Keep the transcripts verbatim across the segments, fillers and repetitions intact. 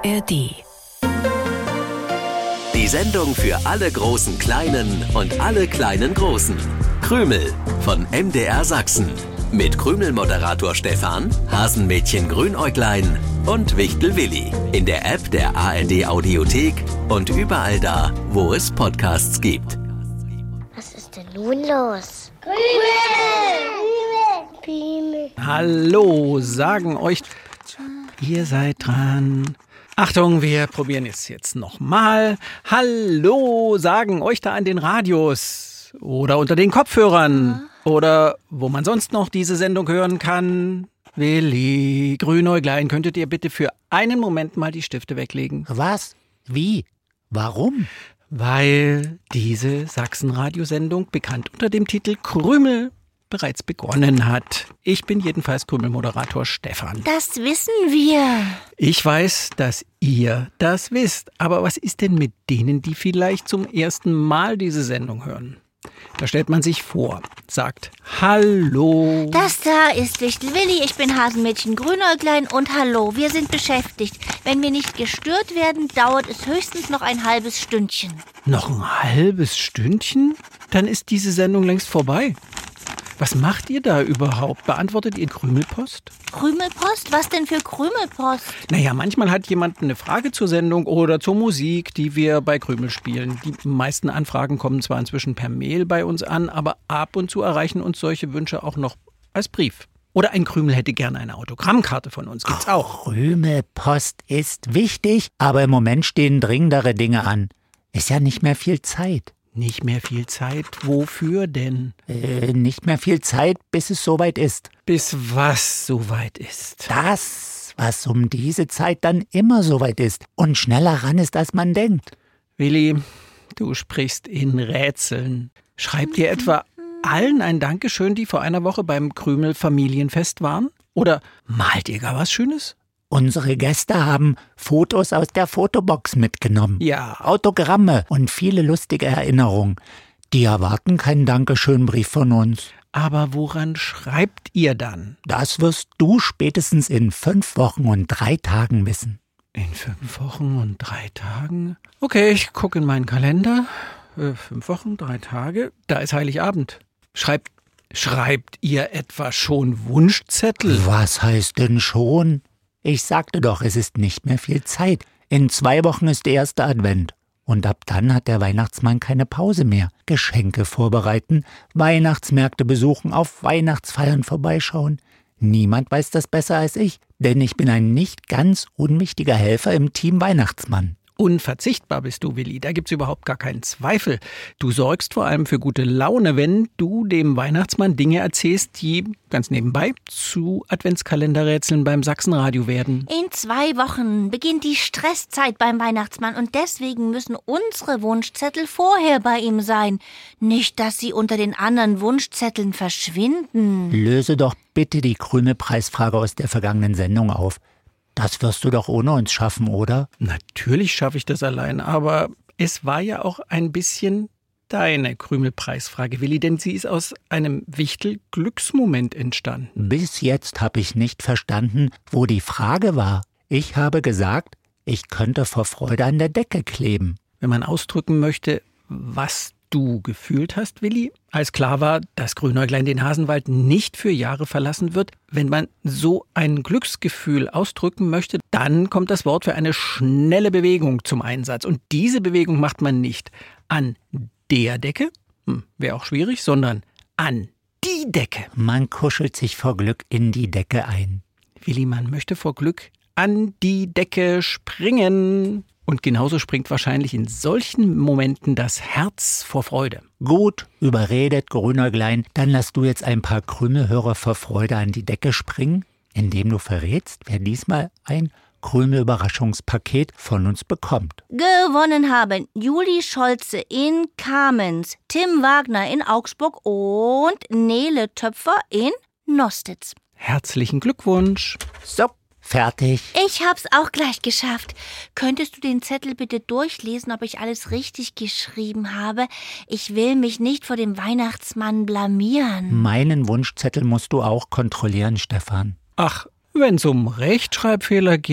R D. Die Sendung für alle großen Kleinen und alle kleinen Großen. Krümel von M D R Sachsen. Mit Krümel-Moderator Stefan, Hasenmädchen Grünäuglein und Wichtel Willi. In der App der A R D Audiothek und überall da, wo es Podcasts gibt. Was ist denn nun los? Krümel! Krümel! Hallo, sagen euch, ihr seid dran. Achtung, wir probieren es jetzt nochmal. Hallo, sagen euch da an den Radios oder unter den Kopfhörern oder wo man sonst noch diese Sendung hören kann. Willi, Grünäuglein, könntet ihr bitte für einen Moment mal die Stifte weglegen? Was? Wie? Warum? Weil diese Sachsen-Radiosendung, bekannt unter dem Titel Krümel, bereits begonnen hat. Ich bin jedenfalls Krümel-Moderator Stefan. Das wissen wir. Ich weiß, dass ihr das wisst. Aber was ist denn mit denen, die vielleicht zum ersten Mal diese Sendung hören? Da stellt man sich vor, sagt Hallo. Das da ist Wichtel Willi, ich bin Hasenmädchen Grünäuglein und hallo, wir sind beschäftigt. Wenn wir nicht gestört werden, dauert es höchstens noch ein halbes Stündchen. Noch ein halbes Stündchen? Dann ist diese Sendung längst vorbei. Was macht ihr da überhaupt? Beantwortet ihr Krümelpost? Krümelpost? Was denn für Krümelpost? Naja, manchmal hat jemand eine Frage zur Sendung oder zur Musik, die wir bei Krümel spielen. Die meisten Anfragen kommen zwar inzwischen per Mail bei uns an, aber ab und zu erreichen uns solche Wünsche auch noch als Brief. Oder ein Krümel hätte gerne eine Autogrammkarte von uns. Gibt's auch. Krümelpost ist wichtig, aber im Moment stehen dringendere Dinge an. Ist ja nicht mehr viel Zeit. Nicht mehr viel Zeit. Wofür denn? Äh, nicht mehr viel Zeit, bis es soweit ist. Bis was soweit ist? Das, was um diese Zeit dann immer soweit ist und schneller ran ist, als man denkt. Willi, du sprichst in Rätseln. Schreibt ihr etwa allen ein Dankeschön, die vor einer Woche beim Krümel-Familienfest waren? Oder malt ihr gar was Schönes? Unsere Gäste haben Fotos aus der Fotobox mitgenommen. Ja. Autogramme und viele lustige Erinnerungen. Die erwarten keinen Dankeschön-Brief von uns. Aber woran schreibt ihr dann? Das wirst du spätestens in fünf Wochen und drei Tagen wissen. In fünf Wochen und drei Tagen? Okay, ich gucke in meinen Kalender. Äh, fünf Wochen, drei Tage. Da ist Heiligabend. Schreibt, schreibt ihr etwa schon Wunschzettel? Was heißt denn schon? Ich sagte doch, es ist nicht mehr viel Zeit. In zwei Wochen ist der erste Advent. Und ab dann hat der Weihnachtsmann keine Pause mehr. Geschenke vorbereiten, Weihnachtsmärkte besuchen, auf Weihnachtsfeiern vorbeischauen. Niemand weiß das besser als ich, denn ich bin ein nicht ganz unwichtiger Helfer im Team Weihnachtsmann. Unverzichtbar bist du, Willi, da gibt's überhaupt gar keinen Zweifel. Du sorgst vor allem für gute Laune, wenn du dem Weihnachtsmann Dinge erzählst, die, ganz nebenbei, zu Adventskalenderrätseln beim Sachsenradio werden. In zwei Wochen beginnt die Stresszeit beim Weihnachtsmann und deswegen müssen unsere Wunschzettel vorher bei ihm sein. Nicht, dass sie unter den anderen Wunschzetteln verschwinden. Löse doch bitte die Krümelpreisfrage aus der vergangenen Sendung auf. Das wirst du doch ohne uns schaffen, oder? Natürlich schaffe ich das allein, aber es war ja auch ein bisschen deine Krümelpreisfrage, Willi, denn sie ist aus einem Wichtel-Glücksmoment entstanden. Bis jetzt habe ich nicht verstanden, wo die Frage war. Ich habe gesagt, ich könnte vor Freude an der Decke kleben. Wenn man ausdrücken möchte, was du gefühlt hast, Willi, als klar war, dass Grünäuglein den Hasenwald nicht für Jahre verlassen wird. Wenn man so ein Glücksgefühl ausdrücken möchte, dann kommt das Wort für eine schnelle Bewegung zum Einsatz. Und diese Bewegung macht man nicht an der Decke, hm, wäre auch schwierig, sondern an die Decke. Man kuschelt sich vor Glück in die Decke ein. Willi, man möchte vor Glück an die Decke springen. Und genauso springt wahrscheinlich in solchen Momenten das Herz vor Freude. Gut, überredet, Grünäuglein. Dann lass du jetzt ein paar Krümelhörer vor Freude an die Decke springen, indem du verrätst, wer diesmal ein Krümel-Überraschungspaket von uns bekommt. Gewonnen haben Juli Scholze in Kamenz, Tim Wagner in Augsburg und Nele Töpfer in Nostitz. Herzlichen Glückwunsch. So. Fertig. Ich hab's auch gleich geschafft. Könntest du den Zettel bitte durchlesen, ob ich alles richtig geschrieben habe? Ich will mich nicht vor dem Weihnachtsmann blamieren. Meinen Wunschzettel musst du auch kontrollieren, Stefan. Ach, wenn's um Rechtschreibfehler geht,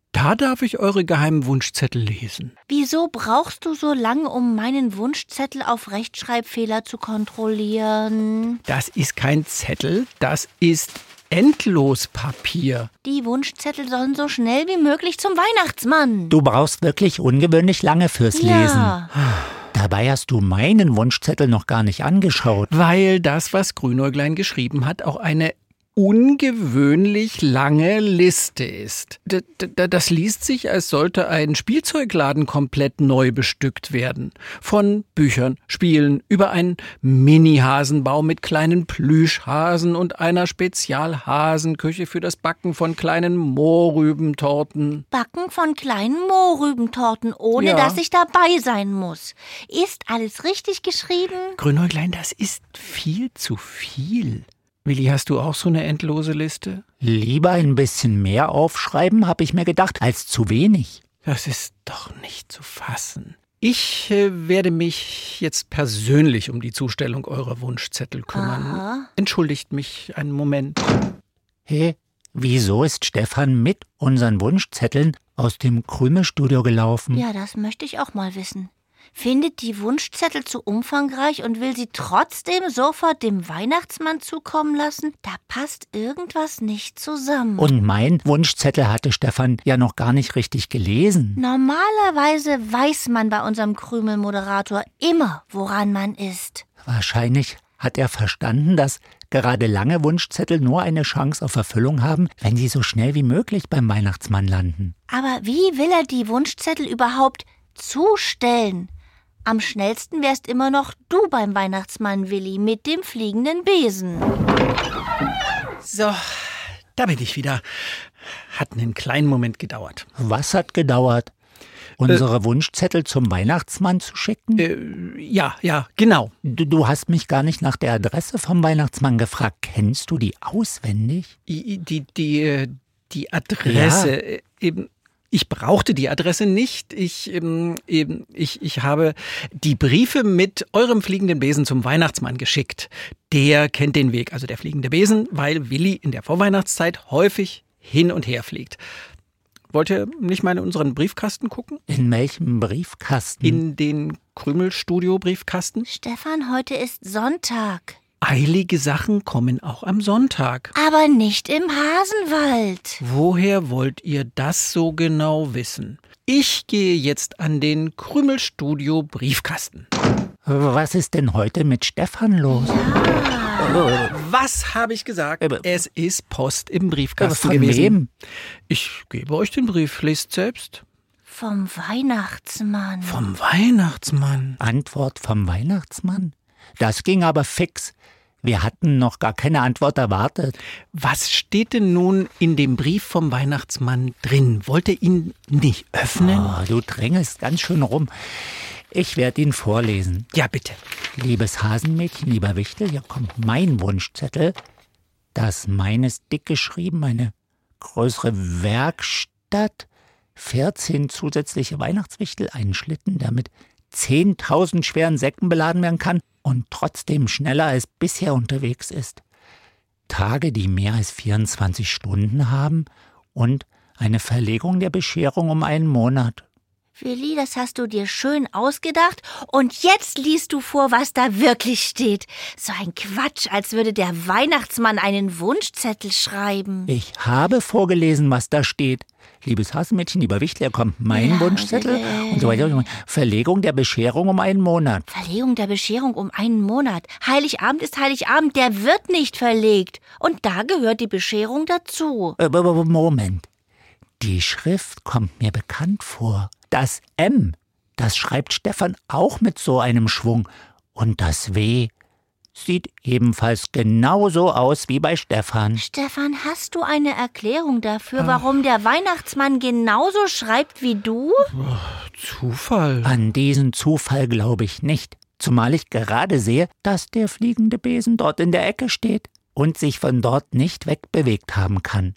Da darf ich eure geheimen Wunschzettel lesen. Wieso brauchst du so lange, um meinen Wunschzettel auf Rechtschreibfehler zu kontrollieren? Das ist kein Zettel, das ist Endlospapier. Die Wunschzettel sollen so schnell wie möglich zum Weihnachtsmann. Du brauchst wirklich ungewöhnlich lange fürs Ja. Lesen. Dabei hast du meinen Wunschzettel noch gar nicht angeschaut. Weil das, was Grünäuglein geschrieben hat, auch eine ungewöhnlich lange Liste ist. D- d- Das liest sich, als sollte ein Spielzeugladen komplett neu bestückt werden. Von Büchern, Spielen über einen Mini-Hasenbau mit kleinen Plüschhasen und einer Spezialhasenküche für das Backen von kleinen Mohrrübentorten. Backen von kleinen Mohrrübentorten, ohne Ja. dass ich dabei sein muss. Ist alles richtig geschrieben? Grünäuglein, das ist viel zu viel. Willi, hast du auch so eine endlose Liste? Lieber ein bisschen mehr aufschreiben, habe ich mir gedacht, als zu wenig. Das ist doch nicht zu fassen. Ich äh, werde mich jetzt persönlich um die Zustellung eurer Wunschzettel kümmern. Aha. Entschuldigt mich einen Moment. Hey, wieso ist Stefan mit unseren Wunschzetteln aus dem Krümelstudio gelaufen? Ja, das möchte ich auch mal wissen. Findet die Wunschzettel zu umfangreich und will sie trotzdem sofort dem Weihnachtsmann zukommen lassen? Da passt irgendwas nicht zusammen. Und mein Wunschzettel hatte Stefan ja noch gar nicht richtig gelesen. Normalerweise weiß man bei unserem Krümelmoderator immer, woran man ist. Wahrscheinlich hat er verstanden, dass gerade lange Wunschzettel nur eine Chance auf Erfüllung haben, wenn sie so schnell wie möglich beim Weihnachtsmann landen. Aber wie will er die Wunschzettel überhaupt zustellen? Am schnellsten wärst immer noch du beim Weihnachtsmann, Willi, mit dem fliegenden Besen. So, da bin ich wieder. Hat einen kleinen Moment gedauert. Was hat gedauert? Unsere Wunschzettel zum Weihnachtsmann zu schicken? Äh, ja, ja, genau. Du, du hast mich gar nicht nach der Adresse vom Weihnachtsmann gefragt. Kennst du die auswendig? Die, die, die, äh, die Adresse, Ja. äh, eben. Ich brauchte die Adresse nicht. Ich, ähm, eben, ich, ich habe die Briefe mit eurem fliegenden Besen zum Weihnachtsmann geschickt. Der kennt den Weg, also der fliegende Besen, weil Willi in der Vorweihnachtszeit häufig hin und her fliegt. Wollt ihr nicht mal in unseren Briefkasten gucken? In welchem Briefkasten? In den Krümelstudio-Briefkasten? Stefan, heute ist Sonntag. Eilige Sachen kommen auch am Sonntag. Aber nicht im Hasenwald. Woher wollt ihr das so genau wissen? Ich gehe jetzt an den Krümelstudio Briefkasten. Was ist denn heute mit Stefan los? Was habe ich gesagt? Aber- Es ist Post im Briefkasten Von gewesen. wem? Ich gebe euch den Brief, lest selbst. Vom Weihnachtsmann. Vom Weihnachtsmann. Antwort vom Weihnachtsmann? Das ging aber fix. Wir hatten noch gar keine Antwort erwartet. Was steht denn nun in dem Brief vom Weihnachtsmann drin? Wollt ihr ihn nicht öffnen? Oh, du drängelst ganz schön rum. Ich werde ihn vorlesen. Ja, bitte. Liebes Hasenmädchen, lieber Wichtel, hier kommt mein Wunschzettel. Das Mein ist dick geschrieben, eine größere Werkstatt, vierzehn zusätzliche Weihnachtswichtel, einen Schlitten, der mit zehntausend schweren Säcken beladen werden kann und trotzdem schneller als bisher unterwegs ist. Tage, die mehr als vierundzwanzig Stunden haben und eine Verlegung der Bescherung um einen Monat. Willi, das hast du dir schön ausgedacht. Und jetzt liest du vor, was da wirklich steht. So ein Quatsch, als würde der Weihnachtsmann einen Wunschzettel schreiben. Ich habe vorgelesen, was da steht. Liebes Hasenmädchen, lieber Wichtler, kommt mein Ja, Wunschzettel äh, und so weiter. Verlegung der Bescherung um einen Monat. Verlegung der Bescherung um einen Monat. Heiligabend ist Heiligabend, der wird nicht verlegt. Und da gehört die Bescherung dazu. Äh, Moment. Die Schrift kommt mir bekannt vor. Das M, das schreibt Stefan auch mit so einem Schwung. Und das W sieht ebenfalls genauso aus wie bei Stefan. Stefan, hast du eine Erklärung dafür, warum der Weihnachtsmann genauso schreibt wie du? Zufall. An diesen Zufall glaube ich nicht. Zumal ich gerade sehe, dass der fliegende Besen dort in der Ecke steht und sich von dort nicht wegbewegt haben kann.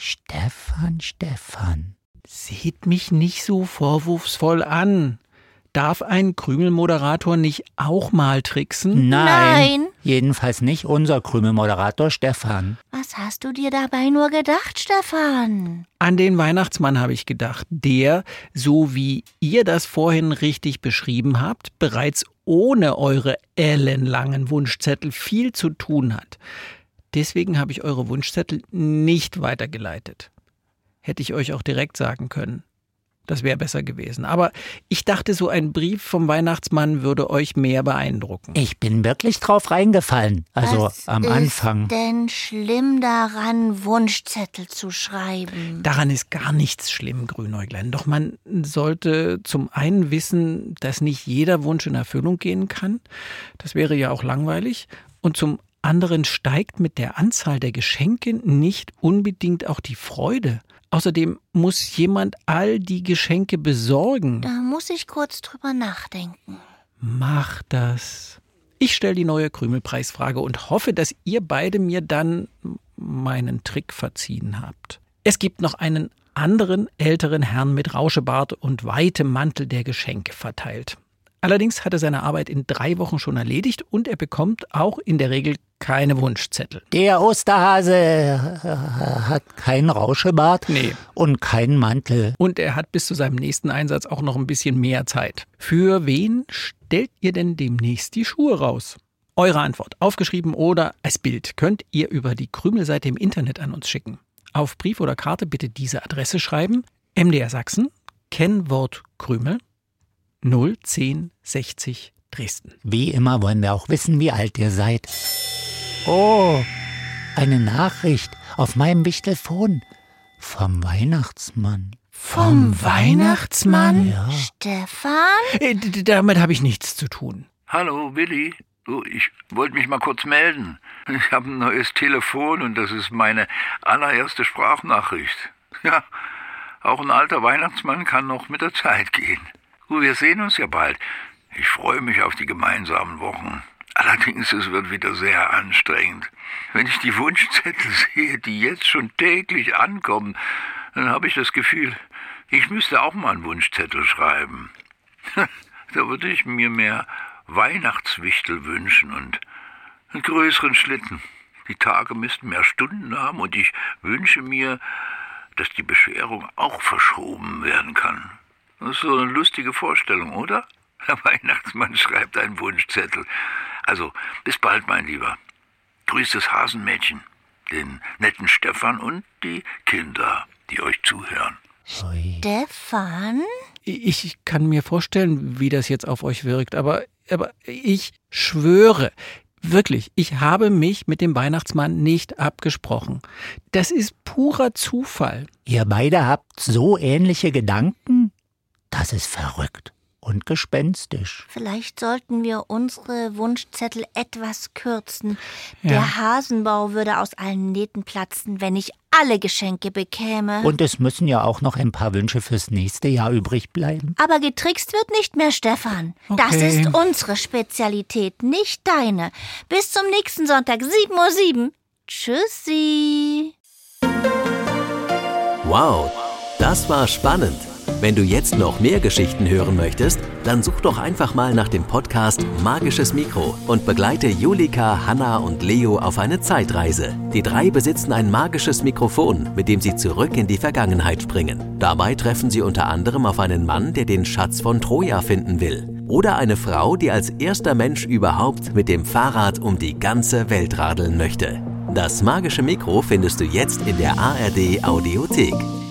Stefan, Stefan. Seht mich nicht so vorwurfsvoll an. Darf ein Krümel-Moderator nicht auch mal tricksen? Nein, Nein. Jedenfalls nicht unser Krümel-Moderator Stefan. Was hast du dir dabei nur gedacht, Stefan? An den Weihnachtsmann habe ich gedacht, der, so wie ihr das vorhin richtig beschrieben habt, bereits ohne eure ellenlangen Wunschzettel viel zu tun hat. Deswegen habe ich eure Wunschzettel nicht weitergeleitet. Hätte ich euch auch direkt sagen können. Das wäre besser gewesen. Aber ich dachte, so ein Brief vom Weihnachtsmann würde euch mehr beeindrucken. Ich bin wirklich drauf reingefallen. Also Was am Anfang. ist denn schlimm daran, Wunschzettel zu schreiben? Daran ist gar nichts schlimm, Grünäuglein. Doch man sollte zum einen wissen, dass nicht jeder Wunsch in Erfüllung gehen kann. Das wäre ja auch langweilig. Und zum anderen steigt mit der Anzahl der Geschenke nicht unbedingt auch die Freude. Außerdem muss jemand all die Geschenke besorgen. Da muss ich kurz drüber nachdenken. Mach das. Ich stelle die neue Krümelpreisfrage und hoffe, dass ihr beide mir dann meinen Trick verziehen habt. Es gibt noch einen anderen älteren Herrn mit Rauschebart und weitem Mantel, der Geschenke verteilt. Allerdings hat er seine Arbeit in drei Wochen schon erledigt und er bekommt auch in der Regel keine Wunschzettel. Der Osterhase hat keinen Rauschebart Nee. und keinen Mantel. Und er hat bis zu seinem nächsten Einsatz auch noch ein bisschen mehr Zeit. Für wen stellt ihr denn demnächst die Schuhe raus? Eure Antwort, aufgeschrieben oder als Bild, könnt ihr über die Krümelseite im Internet an uns schicken. Auf Brief oder Karte bitte diese Adresse schreiben. M D R Sachsen, Kennwort Krümel, null zehn sechzig Dresden. Wie immer wollen wir auch wissen, wie alt ihr seid. Oh, eine Nachricht auf meinem Wichtelfon vom Weihnachtsmann. Vom Weihnachtsmann? Ja. Stefan? Äh, d- damit habe ich nichts zu tun. Hallo, Willi. Du, ich wollte mich mal kurz melden. Ich habe ein neues Telefon und das ist meine allererste Sprachnachricht. Ja, auch ein alter Weihnachtsmann kann noch mit der Zeit gehen. Du, wir sehen uns ja bald. Ich freue mich auf die gemeinsamen Wochen. Allerdings, es wird wieder sehr anstrengend. Wenn ich die Wunschzettel sehe, die jetzt schon täglich ankommen, dann habe ich das Gefühl, ich müsste auch mal einen Wunschzettel schreiben. Da würde ich mir mehr Weihnachtswichtel wünschen und einen größeren Schlitten. Die Tage müssten mehr Stunden haben und ich wünsche mir, dass die Bescherung auch verschoben werden kann. Das ist so eine lustige Vorstellung, oder? Der Weihnachtsmann schreibt einen Wunschzettel. Also, bis bald, mein Lieber. Grüß das Hasenmädchen, den netten Stefan und die Kinder, die euch zuhören. Stefan? Ich kann mir vorstellen, wie das jetzt auf euch wirkt, aber, aber ich schwöre, wirklich, ich habe mich mit dem Weihnachtsmann nicht abgesprochen. Das ist purer Zufall. Ihr beide habt so ähnliche Gedanken? Das ist verrückt und gespenstisch. Vielleicht sollten wir unsere Wunschzettel etwas kürzen. Ja. Der Hasenbau würde aus allen Nähten platzen, wenn ich alle Geschenke bekäme. Und es müssen ja auch noch ein paar Wünsche fürs nächste Jahr übrig bleiben. Aber getrickst wird nicht mehr, Stefan. Das Okay. ist unsere Spezialität, nicht deine. Bis zum nächsten Sonntag, sieben Uhr sieben. Tschüssi. Wow, das war spannend. Wenn du jetzt noch mehr Geschichten hören möchtest, dann such doch einfach mal nach dem Podcast Magisches Mikro und begleite Julika, Hanna und Leo auf eine Zeitreise. Die drei besitzen ein magisches Mikrofon, mit dem sie zurück in die Vergangenheit springen. Dabei treffen sie unter anderem auf einen Mann, der den Schatz von Troja finden will. Oder eine Frau, die als erster Mensch überhaupt mit dem Fahrrad um die ganze Welt radeln möchte. Das magische Mikro findest du jetzt in der A R D Audiothek.